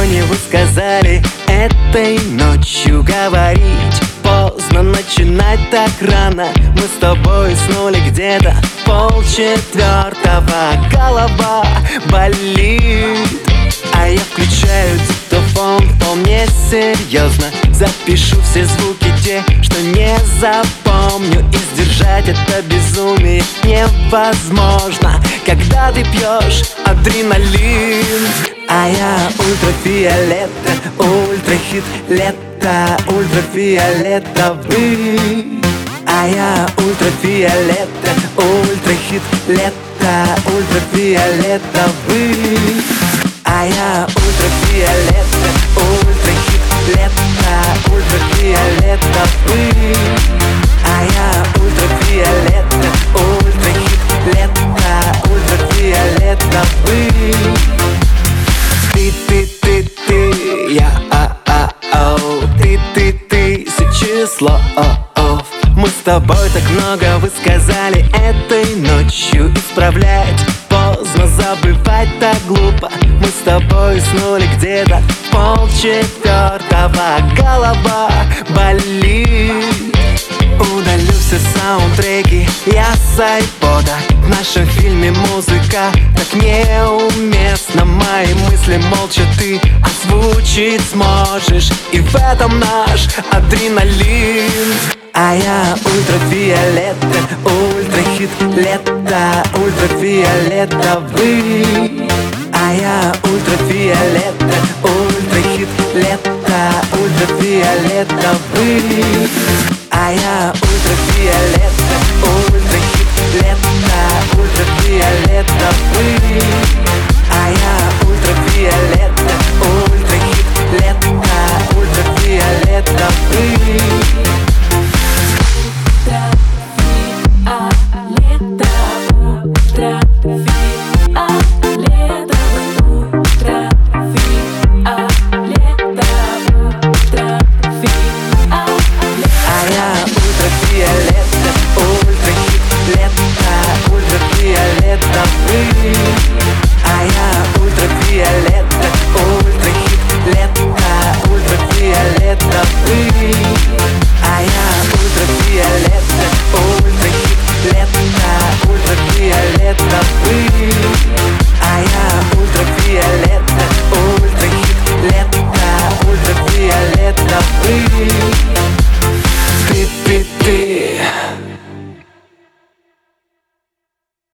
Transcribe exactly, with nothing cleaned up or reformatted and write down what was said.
телефоне вы сказали этой ночью говорить. Поздно начинать так рано. Мы с тобой уснули где-то полчетвертого. Голова болит, а я включаю диктофон вполне серьезно. Запишу все звуки те, что не запомню. И сдержать это безумие невозможно, когда ты пьешь адреналин. А я ультрафиолета, ультрахит лето, ультрафиолетовый. А я ультрафиолета, ультрахит лето, ультрафиолетовый. А я ультрафиолета, ультрахит лето, ультрафиолетовый. А я ультрафиолета, ультрахит лето, ультрафиолетовый. Ты, ты, ты, ты, я, а, а, оу. Ты, ты, тысячи слов. Мы с тобой так много вы сказали этой ночью исправлять. Поздно забывать так глупо. Мы с тобой уснули где-то полчетвертого. Голова болит. Удалю все саундтреки я с айпода. В нашем фильме музыка так неуместна. Мои мысли молча ты озвучить сможешь. И в этом наш адреналин. А я ультрафиолета, ультрахит лето, ультрафиолетовый. А я ультрафиолета, ультрахит лето, ультрафиолетовый.